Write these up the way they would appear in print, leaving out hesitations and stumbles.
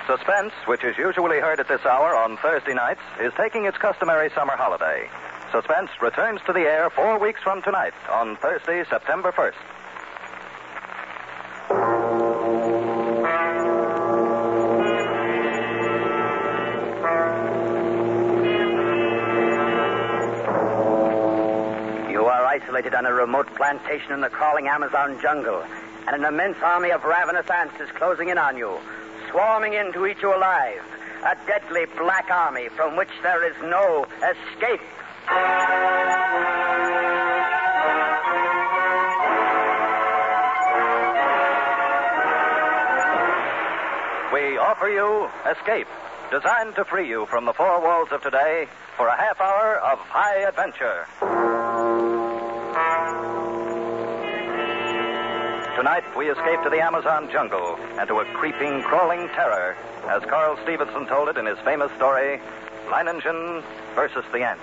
Suspense, which is usually heard at this hour on Thursday nights, is taking its customary summer holiday. Suspense returns to the air 4 weeks from tonight on Thursday, September 1st. You are isolated on a remote plantation in the crawling Amazon jungle, and an immense army of ravenous ants is closing in on you, swarming in to eat you alive. A deadly black army from which there is no escape. We offer you Escape, designed to free you from the four walls of today for a half hour of high adventure. Tonight, we escape to the Amazon jungle and to a creeping, crawling terror, as Carl Stevenson told it in his famous story, Leiningen versus the Ants.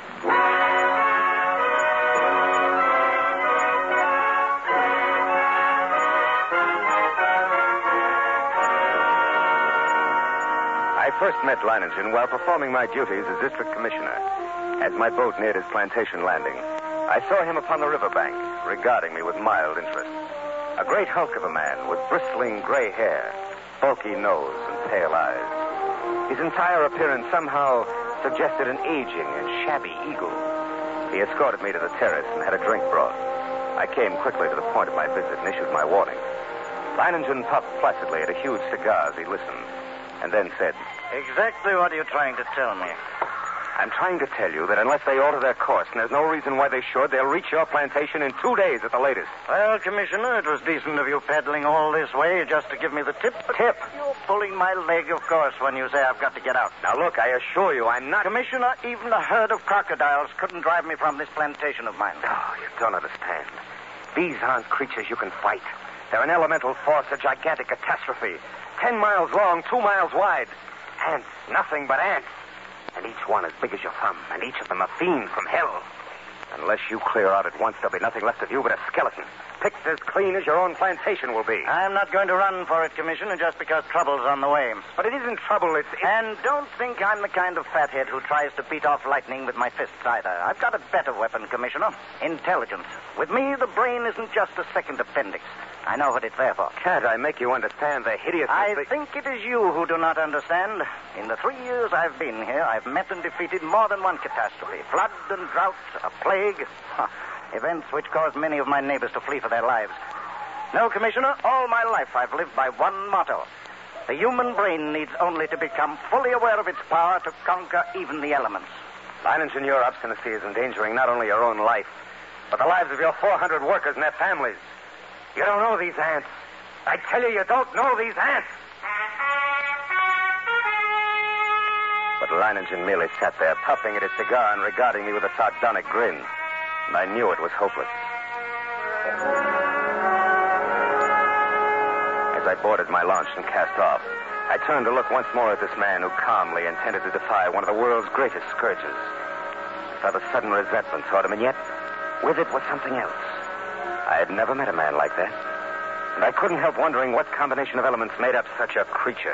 I first met Leiningen while performing my duties as district commissioner. As my boat neared his plantation landing, I saw him upon the riverbank, regarding me with mild interest. A great hulk of a man with bristling gray hair, bulky nose, and pale eyes. His entire appearance somehow suggested an aging and shabby eagle. He escorted me to the terrace and had a drink brought. I came quickly to the point of my visit and issued my warning. Leiningen puffed placidly at a huge cigar as he listened, and then said, "Exactly what are you trying to tell me?" "I'm trying to tell you that unless they alter their course, and there's no reason why they should, they'll reach your plantation in 2 days at the latest." Well, Commissioner, it was decent of you peddling all this way just to give me the tip. Tip? You're pulling my leg, of course, when you say I've got to get out. Now, look, I assure you, I'm not... Commissioner, even a herd of crocodiles couldn't drive me from this plantation of mine. Oh, you don't understand. These aren't creatures you can fight. They're an elemental force, a gigantic catastrophe. 10 miles long, 2 miles wide. Ants, nothing but ants. And each one as big as your thumb, and each of them a fiend from hell. Unless you clear out at once, there'll be nothing left of you but a skeleton, picked as clean as your own plantation will be. I'm not going to run for it, Commissioner, just because trouble's on the way. But it isn't trouble, it's... And don't think I'm the kind of fathead who tries to beat off lightning with my fists either. I've got a better weapon, Commissioner. Intelligence. With me, the brain isn't just a second appendix. I know what it's there for. Can't I make you understand the hideousness... I think it is you who do not understand. In the 3 years I've been here, I've met and defeated more than one catastrophe. Flood and drought, a plague. Events which caused many of my neighbors to flee for their lives. No, Commissioner, all my life I've lived by one motto. The human brain needs only to become fully aware of its power to conquer even the elements. Leiningen, your obstinacy is endangering not only your own life, but the lives of your 400 workers and their families. You don't know these ants. I tell you, you don't know these ants. But Leiningen merely sat there, puffing at his cigar and regarding me with a sardonic grin. And I knew it was hopeless. As I boarded my launch and cast off, I turned to look once more at this man who calmly intended to defy one of the world's greatest scourges. I saw the sudden resentment toward him, and yet, with it was something else. I had never met a man like that. And I couldn't help wondering what combination of elements made up such a creature.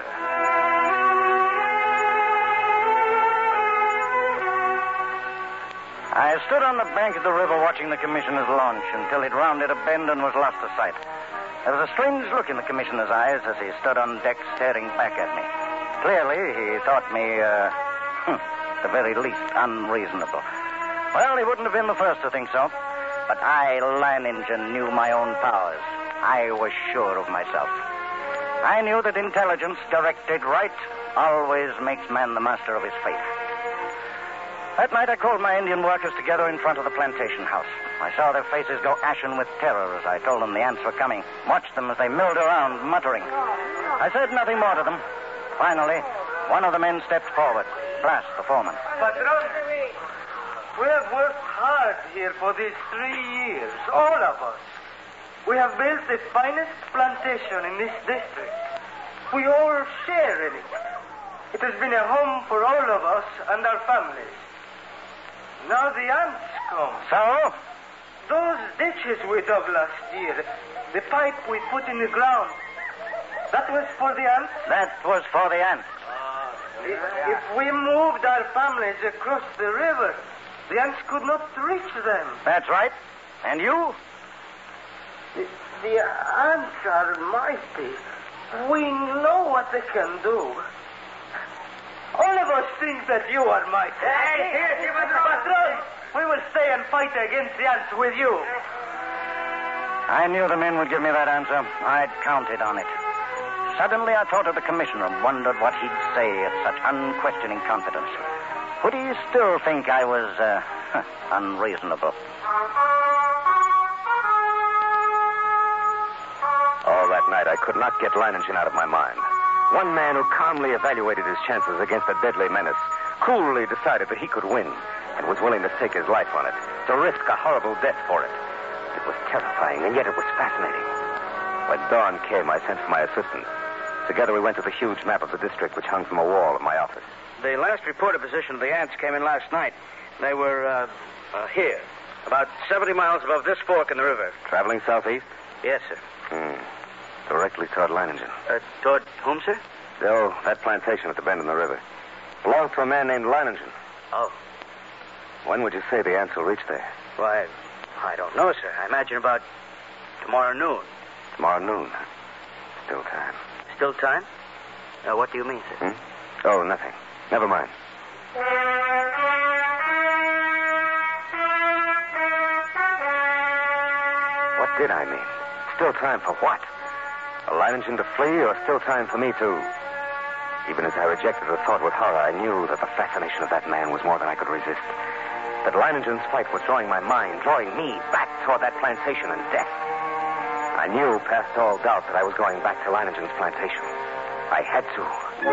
I stood on the bank of the river watching the commissioner's launch until it rounded a bend and was lost to sight. There was a strange look in the commissioner's eyes as he stood on deck staring back at me. Clearly, he thought me, at the very least, unreasonable. Well, he wouldn't have been the first to think so. But I, Leiningen, knew my own powers. I was sure of myself. I knew that intelligence directed right always makes man the master of his fate. That night I called my Indian workers together in front of the plantation house. I saw their faces go ashen with terror as I told them the ants were coming. Watched them as they milled around, muttering. I said nothing more to them. Finally, one of the men stepped forward. Blas, the foreman. Patron, we have worked hard here for these 3 years, all of us. We have built the finest plantation in this district. We all share in it. It has been a home for all of us and our families. Now the ants come. So? Those ditches we dug last year, the pipe we put in the ground, That was for the ants? That was for the ants. If we moved our families across the river, the ants could not reach them. That's right. And you? The ants are mighty. We know what they can do. All of us think that you are mighty. Hey, Patron, we will stay and fight against the ants with you. I knew the men would give me that answer. I'd counted on it. Suddenly I thought of the commissioner and wondered what he'd say at such unquestioning confidence. Would he still think I was unreasonable? All that night, I could not get Leiningen out of my mind. One man who calmly evaluated his chances against a deadly menace, coolly decided that he could win, and was willing to stake his life on it, to risk a horrible death for it. It was terrifying, and yet it was fascinating. When dawn came, I sent for my assistant. Together we went to the huge map of the district which hung from a wall of my office. The last reported position of the ants came in last night. They were, here, about 70 miles above this fork in the river. Traveling southeast? Yes, sir. Directly toward Leiningen. Toward whom, sir? Oh, that plantation at the bend in the river. Belonged to a man named Leiningen. Oh. When would you say the ants will reach there? Why, I don't know, sir. I imagine about tomorrow noon. Tomorrow noon. Still time. Still time? What do you mean, sir? Oh, nothing. Never mind. What did I mean? Still time for what? A Leiningen to flee, or still time for me to... Even as I rejected the thought with horror, I knew that the fascination of that man was more than I could resist. That Leiningen's fight was drawing my mind, drawing me back toward that plantation and death. I knew past all doubt that I was going back to Leiningen's plantation. I had to.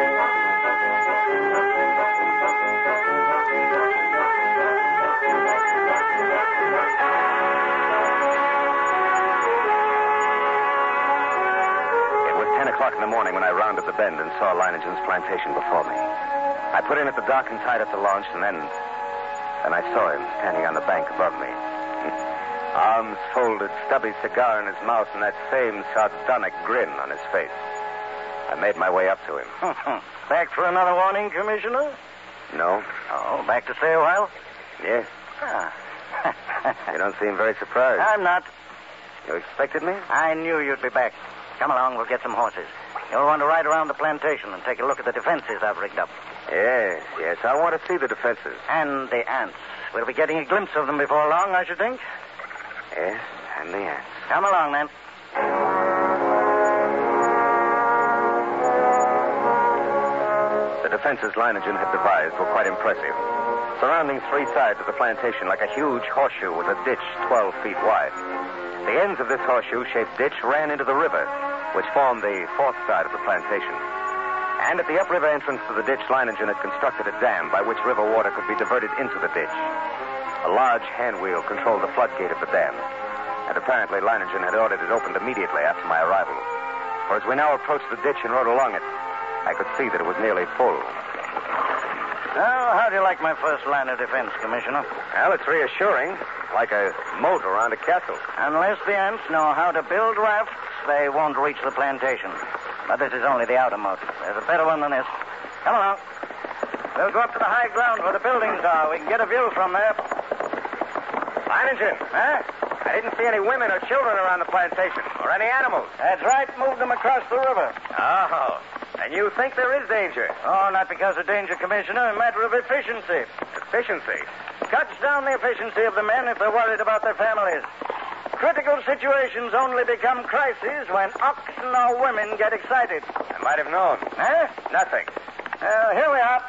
It was 10 o'clock in the morning when I rounded the bend and saw Leiningen's plantation before me. I put in at the dock and tied up the launch, and then I saw him standing on the bank above me. Arms folded, stubby cigar in his mouth, and that same sardonic grin on his face. I made my way up to him. Back for another warning, Commissioner? No? Oh, back to stay a while? Yes. Ah. You don't seem very surprised. I'm not. You expected me? I knew you'd be back. Come along, we'll get some horses. You'll want to ride around the plantation and take a look at the defenses I've rigged up. Yes. I want to see the defenses. And the ants. We'll be getting a glimpse of them before long, I should think. Yes, and the ants. Come along, then. The defenses Leiningen had devised were quite impressive. Surrounding three sides of the plantation like a huge horseshoe was a ditch 12 feet wide. The ends of this horseshoe-shaped ditch ran into the river, which formed the fourth side of the plantation. And at the upriver entrance to the ditch, Leiningen had constructed a dam by which river water could be diverted into the ditch. A large hand wheel controlled the floodgate of the dam, and apparently Leiningen had ordered it opened immediately after my arrival. For as we now approached the ditch and rode along it, I could see that it was nearly full. Well, how do you like my first line of defense, Commissioner? Well, it's reassuring, like a moat around a castle. Unless the ants know how to build rafts, they won't reach the plantation. But this is only the outer moat. There's a better one than this. Come along. We'll go up to the high ground where the buildings are. We can get a view from there. Leiningen, Huh? I didn't see any women or children around the plantation, or any animals. That's right. Move them across the river. Oh, and you think there is danger? Oh, not because of danger, Commissioner. A matter of efficiency. Efficiency? Cuts down the efficiency of the men if they're worried about their families. Critical situations only become crises when oxen or women get excited. I might have known. Huh? Nothing. Here we are.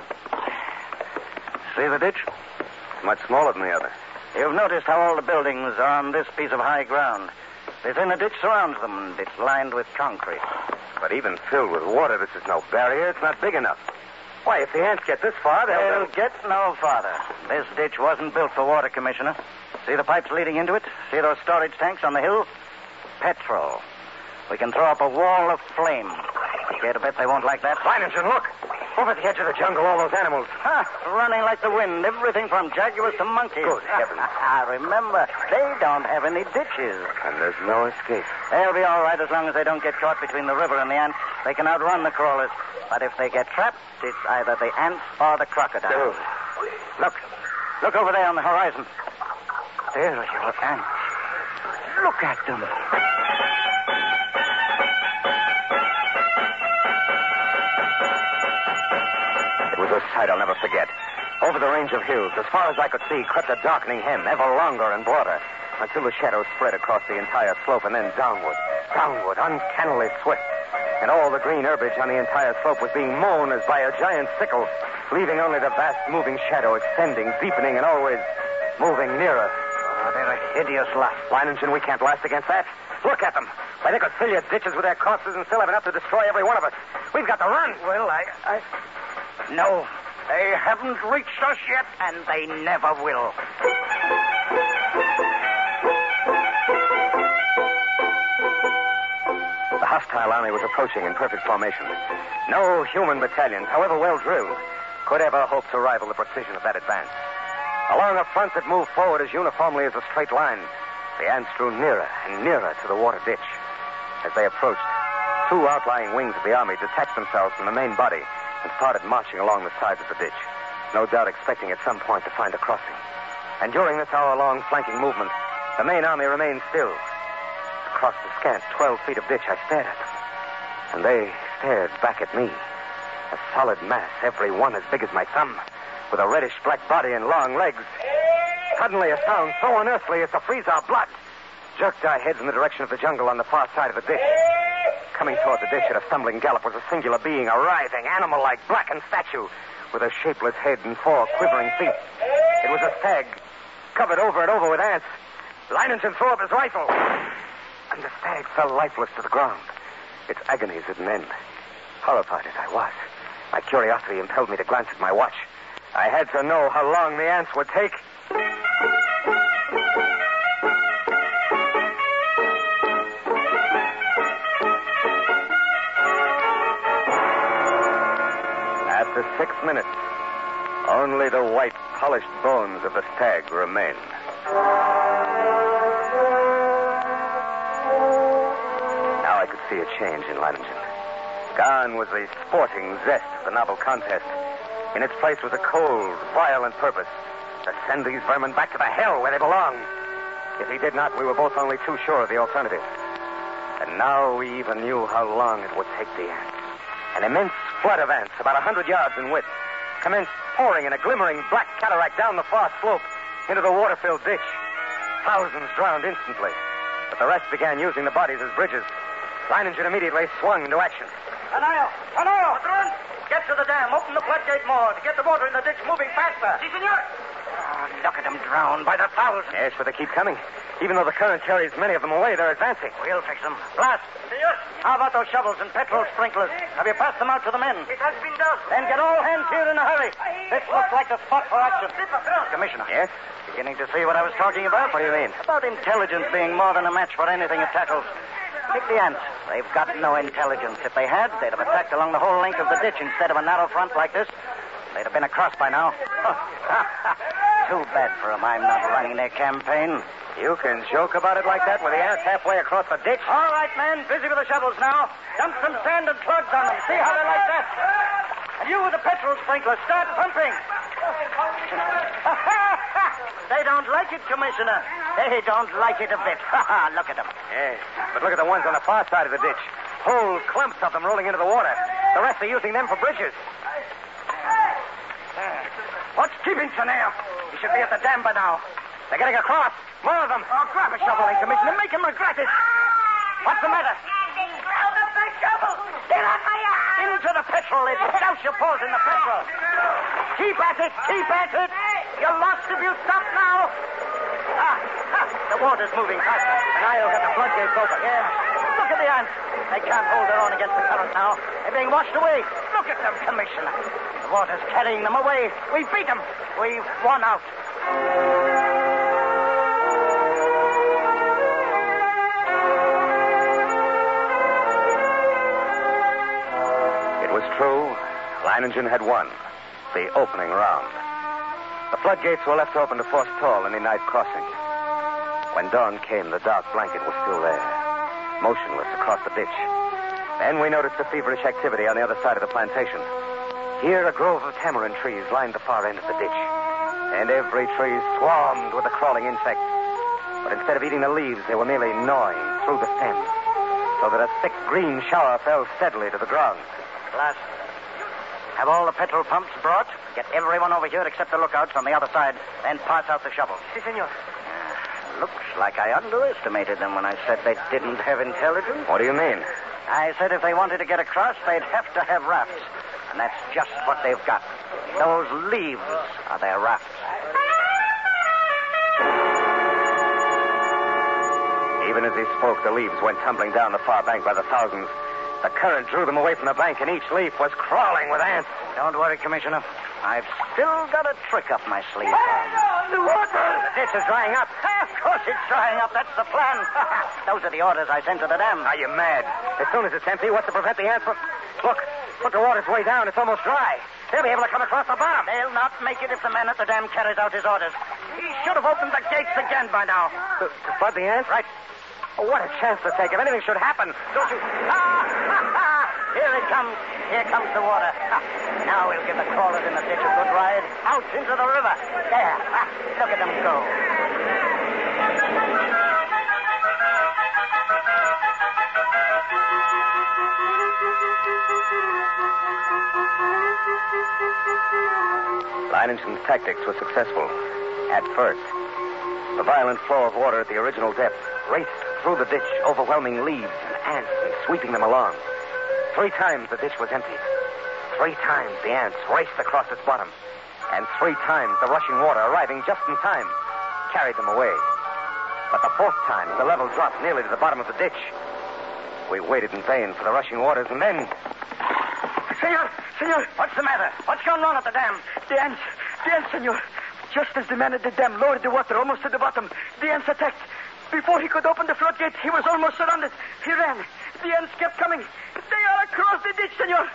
See the ditch? It's much smaller than the other. You've noticed how all the buildings are on this piece of high ground. The thinner ditch surrounds them, and it's lined with concrete. But even filled with water, this is no barrier. It's not big enough. Why, if the ants get this far, They'll get no farther. This ditch wasn't built for water, Commissioner. See the pipes leading into it? See those storage tanks on the hill? Petrol. We can throw up a wall of flame. Care to bet they won't like that? Leiningen, look. Over the edge of the jungle, all those animals. Running like the wind. Everything from jaguars to monkeys. Good heavens. Remember, they don't have any ditches. And there's no escape. They'll be all right as long as they don't get caught between the river and the ants. They can outrun the crawlers. But if they get trapped, it's either the ants or the crocodiles. Look over there on the horizon. There are your ants. Look at them. It was a sight I'll never forget. Over the range of hills, as far as I could see, crept a darkening hem, ever longer and broader, until the shadows spread across the entire slope and then downward, uncannily swift. And all the green herbage on the entire slope was being mown as by a giant sickle, leaving only the vast moving shadow extending, deepening, and always moving nearer. Oh, they're a hideous lot. Liningen, we can't last against that. Look at them. Why, they could fill your ditches with their corpses and still have enough to destroy every one of us. We've got to run. Well, No, they haven't reached us yet, and they never will. The hostile army was approaching in perfect formation. No human battalions, however well drilled, could ever hope to rival the precision of that advance. Along a front that moved forward as uniformly as a straight line, the ants drew nearer and nearer to the water ditch. As they approached, two outlying wings of the army detached themselves from the main body and started marching along the sides of the ditch, no doubt expecting at some point to find a crossing. And during this hour-long flanking movement, the main army remained still. Across the scant 12 feet of ditch, I stared at them. And they stared back at me. A solid mass, every one as big as my thumb, with a reddish-black body and long legs. Suddenly, a sound so unearthly as to freeze our blood jerked our heads in the direction of the jungle on the far side of the ditch. Coming toward the ditch at a stumbling gallop was a singular being, a writhing, animal-like, blackened statue with a shapeless head and 4 quivering feet. It was a stag, covered over and over with ants. Liningen threw up his rifle, and the stag fell lifeless to the ground. Its agonies at an end. Horrified as I was, my curiosity impelled me to glance at my watch. I had to know how long the ants would take. After 6 minutes, only the white, polished bones of the stag remained. Now I could see a change in Liningen. Gone was the sporting zest of the novel contest. In its place was a cold, violent purpose to send these vermin back to the hell where they belong. If he did not, we were both only too sure of the alternative. And now we even knew how long it would take the ants. An immense flood of ants, about 100 yards in width, commenced pouring in a glimmering black cataract down the far slope into the water-filled ditch. Thousands drowned instantly, but the rest began using the bodies as bridges. Liningen immediately swung into action. Tanayo! Patron! Get to the dam. Open the floodgate more to get the water in the ditch moving faster. Si, senor. Oh, look at them drown by the thousands. Yes, but they keep coming. Even though the current carries many of them away, they're advancing. We'll fix them. Blast. Senor. How about those shovels and petrol sprinklers? Have you passed them out to the men? It has been done. Then get all hands here in a hurry. This looks like the spot for action. Commissioner. Yes? Beginning to see what I was talking about? What do you mean? About intelligence being more than a match for anything it tackles. Take the ants. They've got no intelligence. If they had, they'd have attacked along the whole length of the ditch instead of a narrow front like this. They'd have been across by now. Too bad for them. I'm not running their campaign. You can joke about it like that with the ants halfway across the ditch? All right, men. Busy with the shovels now. Dump some sand and plugs on them. See how they like that. And you with the petrol sprinkler, start pumping. They don't like it, Commissioner. They don't like it a bit. Look at them. Yes, but look at the ones on the far side of the ditch. Whole clumps of them rolling into the water. The rest are using them for bridges. What's keeping Chanel? He should be at the dam by now. They're getting across. More of them. Oh, grab a shovel and Commissioner. Make him regret it. What's the matter? Grab up my shovel. Get on my arm. Into the petrol, lady. Douse your paws in the petrol. Keep at it. Keep at it. You're lost if you stop now. The water's moving faster. And I'll get the floodgates open. Yeah. Look at the ants. They can't hold their own against the current now. They're being washed away. Look at them, Commissioner. The water's carrying them away. We beat them. We've won out. It was true. Leiningen had won the opening round. The floodgates were left open to forestall any night crossing. When dawn came, the dark blanket was still there, motionless across the ditch. Then we noticed the feverish activity on the other side of the plantation. Here, a grove of tamarind trees lined the far end of the ditch, and every tree swarmed with a crawling insect. But instead of eating the leaves, they were merely gnawing through the stems, so that a thick green shower fell steadily to the ground. Glass, have all the petrol pumps brought? Get everyone over here except the lookouts on the other side, then pass out the shovels. Si, senor. Looks like I underestimated them when I said they didn't have intelligence. What do you mean? I said if they wanted to get across, they'd have to have rafts. And that's just what they've got. Those leaves are their rafts. Even as he spoke, the leaves went tumbling down the far bank by the thousands. The current drew them away from the bank, and each leaf was crawling with ants. Don't worry, Commissioner. I've still got a trick up my sleeve. The water! The ditch is drying up. Of course it's drying up. That's the plan. Those are the orders I sent to the dam. Are you mad? As soon as it's empty, what's to prevent the ants from... Look, the water's way down. It's almost dry. They'll be able to come across the bottom. They'll not make it if the man at the dam carries out his orders. He should have opened the gates again by now. To flood the ants? Right. Oh, what a chance to take. If anything should happen, don't you... Here it comes. Here comes the water. Now we'll give the crawlers in the ditch a good ride out into the river. There. Look at them go. Leiningen's tactics were successful. At first, the violent flow of water at the original depth raced through the ditch, overwhelming leaves and ants and sweeping them along. 3 times the ditch was emptied. 3 times the ants raced across its bottom. And 3 times the rushing water, arriving just in time, carried them away. But the 4th time, the level dropped nearly to the bottom of the ditch. We waited in vain for the rushing waters, and then... Senor, What's the matter? What's gone wrong at the dam? the ants, senor. Just as the man at the dam lowered the water almost to the bottom, the ants attacked. Before he could open the floodgate, he was almost surrounded. He ran. The ants kept coming. They are across the ditch, senor.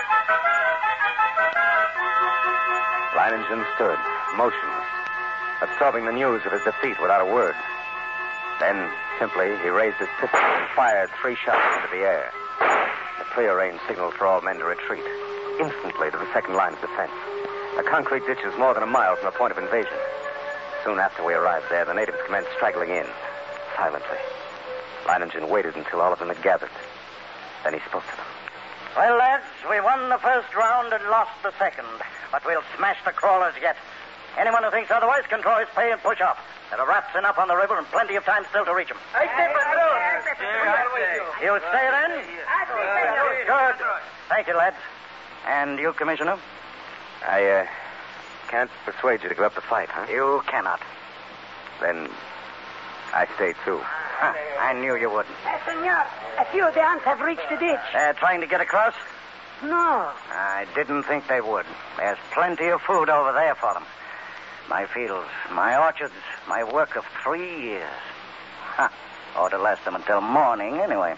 Leiningen stood, motionless, absorbing the news of his defeat without a word. Then, simply, he raised his pistol and fired 3 shots into the air. The prearranged signal for all men to retreat, instantly to the second line of defense. A concrete ditch is more than a mile from the point of invasion. Soon after we arrived there, the natives commenced straggling in, silently. Leiningen waited until all of them had gathered. Then he spoke to them. Well, lads, we won the first round and lost the second. But we'll smash the crawlers yet. Anyone who thinks otherwise can throw his pay and push off. There are rafts enough on the river and plenty of time still to reach them. I stay patrol. You stay then? Good. Thank you, lads. And you, Commissioner? I can't persuade you to give up the fight, huh? You cannot. Then I stay, too. I knew you wouldn't. Senor, a few of the ants have reached the ditch. Trying to get across? No. I didn't think they would. There's plenty of food over there for them. My fields, my orchards, my work of 3 years. Ought to last them until morning, anyway.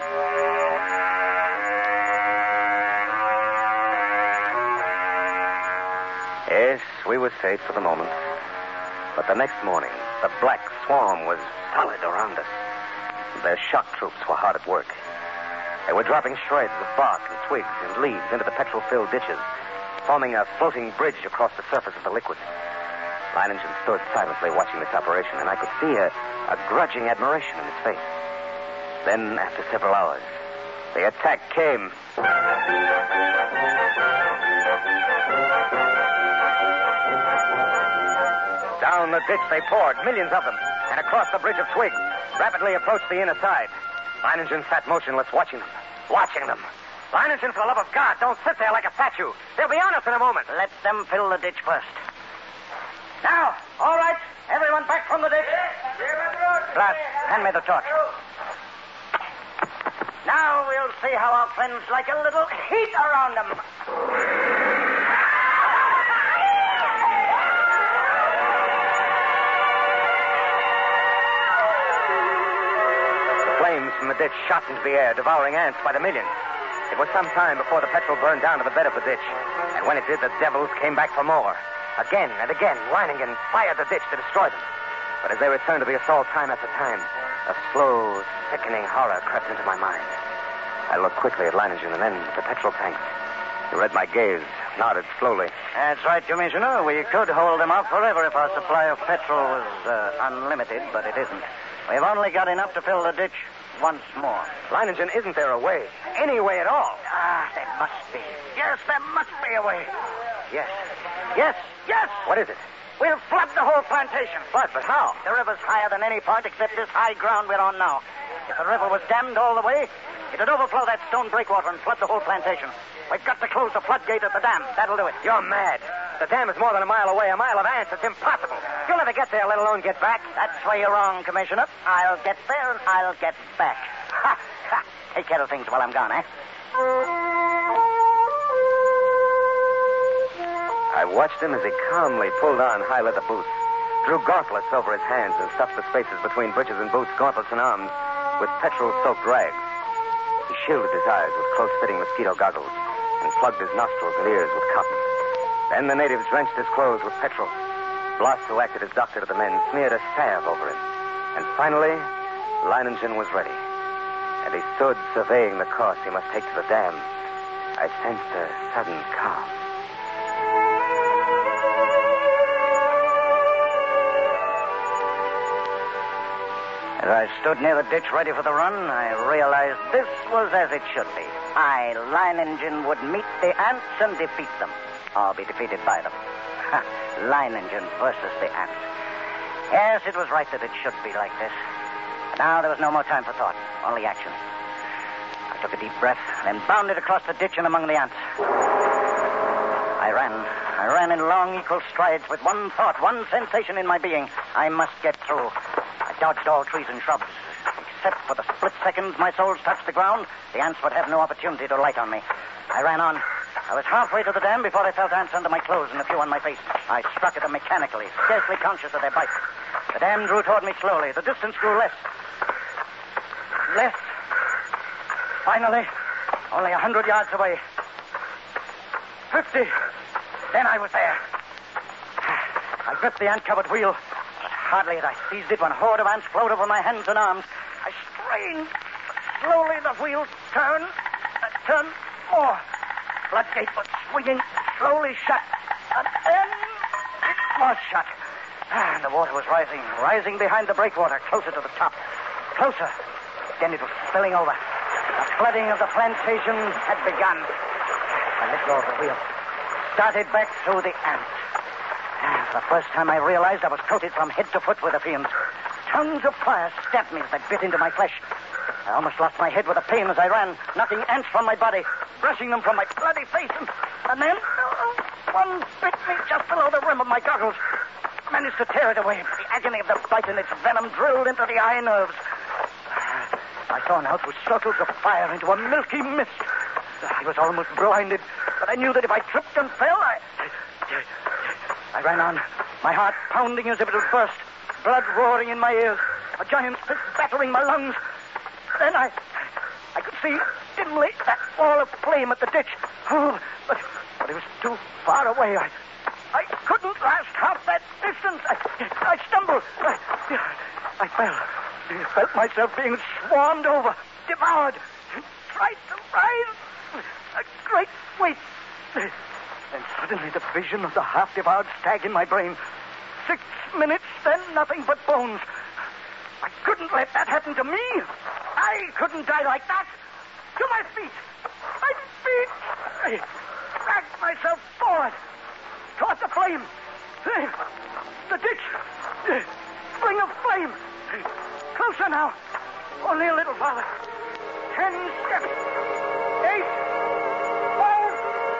Yes, we were safe for the moment. But the next morning, the black swarm was solid around us. Their shock troops were hard at work. They were dropping shreds of bark and twigs and leaves into the petrol-filled ditches, forming a floating bridge across the surface of the liquid. Leiningen stood silently watching this operation, and I could see a grudging admiration in his face. Then, after several hours, the attack came. Down the ditch they poured, millions of them, and across the bridge of twigs, rapidly approached the inner side. Leiningen sat motionless, watching them. Leiningen, for the love of God, don't sit there like a statue. They'll be on us in a moment. Let them fill the ditch first. Now, all right, everyone back from the ditch. Glass, hand me the torch. Now we'll see how our friends like a little heat around them. The flames from the ditch shot into the air, devouring ants by the millions. It was some time before the petrol burned down to the bed of the ditch. And when it did, the devils came back for more. Again and again, Leiningen fired the ditch to destroy them. But as they returned to the assault time after time, a slow, sickening horror crept into my mind. I looked quickly at Leiningen and then at the petrol tanks. He read my gaze, nodded slowly. That's right, Commissioner. We could hold them out forever if our supply of petrol was unlimited, but it isn't. We've only got enough to fill the ditch once more. Leiningen, isn't there a way? Any way at all? There must be. Yes, there must be a way. Yes. Yes, yes! What is it? We'll flood the whole plantation. Flood? But how? The river's higher than any point except this high ground we're on now. If the river was dammed all the way, it'd overflow that stone breakwater and flood the whole plantation. We've got to close the floodgate at the dam. That'll do it. You're mad. The dam is more than a mile away. A mile of ants. It's impossible. You'll never get there, let alone get back. That's where you're wrong, Commissioner. I'll get there and I'll get back. Ha! Ha! Take care of things while I'm gone, eh? I watched him as he calmly pulled on high leather boots, drew gauntlets over his hands, and stuffed the spaces between breeches and boots, gauntlets and arms, with petrol-soaked rags. He shielded his eyes with close-fitting mosquito goggles and plugged his nostrils and ears with cotton. Then the natives drenched his clothes with petrol. Bloss, who acted as doctor to the men, smeared a salve over him. And finally, Leiningen was ready. And he stood surveying the course he must take to the dam. I sensed a sudden calm. As I stood near the ditch ready for the run, I realized this was as it should be. I, Leiningen, would meet the ants and defeat them, or be defeated by them. Leiningen versus the ants. Yes, it was right that it should be like this. But now there was no more time for thought, only action. I took a deep breath, then bounded across the ditch and among the ants. I ran in long, equal strides with one thought, one sensation in my being. I must get through. I dodged all trees and shrubs. Except for the split seconds my soles touched the ground, the ants would have no opportunity to light on me. I ran on. I was halfway to the dam before I felt ants under my clothes and a few on my face. I struck at them mechanically, scarcely conscious of their bite. The dam drew toward me slowly. The distance grew less. Less. Finally, only 100 yards away. 50. Then I was there. I gripped the ant-covered wheel. Hardly had I seized it when a horde of ants flowed over my hands and arms. I strained. Slowly the wheel turned. Turned more. Floodgate was swinging slowly shut. And then it was shut. And the water was rising behind the breakwater, closer to the top. Closer. Then it was spilling over. The flooding of the plantation had begun. I let go of the wheel. Started back through the ants. For the first time I realized I was coated from head to foot with the fumes. Tongues of fire stabbed me as they bit into my flesh. I almost lost my head with the pain as I ran, knocking ants from my body, brushing them from my bloody face, and then one bit me just below the rim of my goggles. I managed to tear it away, but the agony of the bite and its venom drilled into the eye nerves. I saw now through circles of fire into a milky mist. I was almost blinded, but I knew that if I tripped and fell, I ran on, my heart pounding as if it would burst, blood roaring in my ears, a giant fist battering my lungs. Then I could see dimly that wall of flame at the ditch. Oh, but it was too far away. I couldn't last half that distance. I stumbled. I fell. I felt myself being swarmed over, devoured. Tried to rise. A great weight. Then suddenly the vision of the half-devoured stag in my brain. 6 minutes, then nothing but bones. I couldn't let that happen to me. I couldn't die like that. To my feet. My feet. I dragged myself forward. Toward the flame. The ditch. Ring of flame. Closer now. Only a little farther. 10 steps. 8. 5.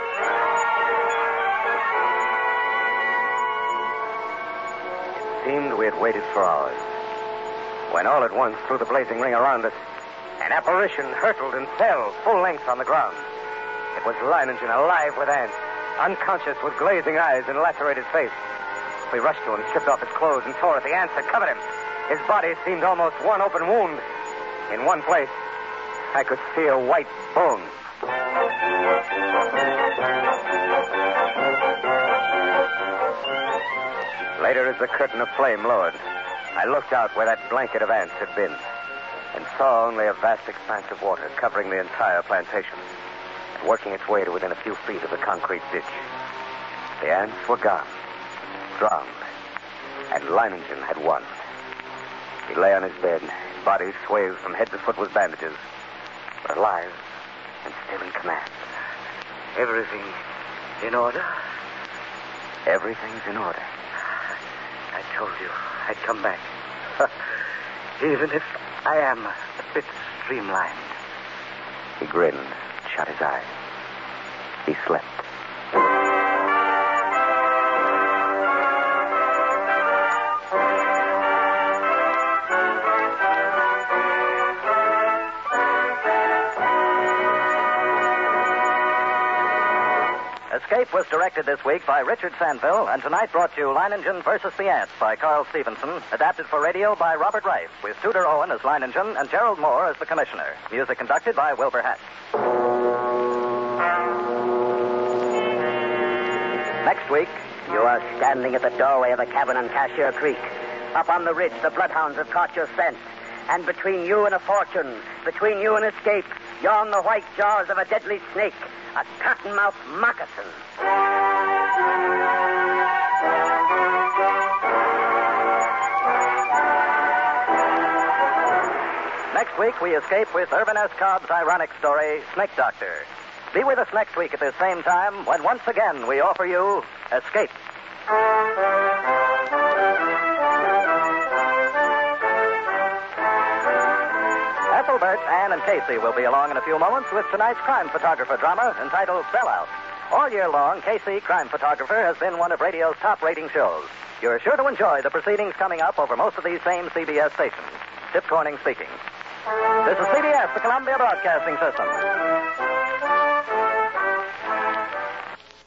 It seemed we had waited for hours, when all at once, through the blazing ring around us, an apparition hurtled and fell full length on the ground. It was Leiningen, alive with ants, unconscious with glazing eyes and lacerated face. We rushed to him, stripped off his clothes, and tore at the ants that covered him. His body seemed almost one open wound. In one place, I could see a white bone. Later, as the curtain of flame lowered, I looked out where that blanket of ants had been and saw only a vast expanse of water covering the entire plantation and working its way to within a few feet of the concrete ditch. The ants were gone, drowned, and Leiningen had won. He lay on his bed, his body swathed from head to foot with bandages, but alive and still in command. Everything in order? Everything's in order. I told you I'd come back. Even if I am a bit streamlined. He grinned, shut his eyes. He slept. Escape was directed this week by Richard Sandville, and tonight brought you Leiningen versus the Ants by Carl Stevenson, adapted for radio by Robert Rife, with Tudor Owen as Leiningen and Gerald Moore as the Commissioner. Music conducted by Wilbur Hatch. Next week, you are standing at the doorway of a cabin on Cashier Creek. Up on the ridge, the bloodhounds have caught your scent. And between you and a fortune, between you and escape, yawn the white jaws of a deadly snake, a cottonmouth moccasin. Next week, we escape with Irvin S. Cobb's ironic story, Snake Doctor. Be with us next week at this same time when once again we offer you Escape. Ethelbert, Ann, and Casey will be along in a few moments with tonight's crime photographer drama entitled Sellout. All year long, Casey, crime photographer, has been one of radio's top rating shows. You're sure to enjoy the proceedings coming up over most of these same CBS stations. Tip Corning speaking. This is CBS, the Columbia Broadcasting System.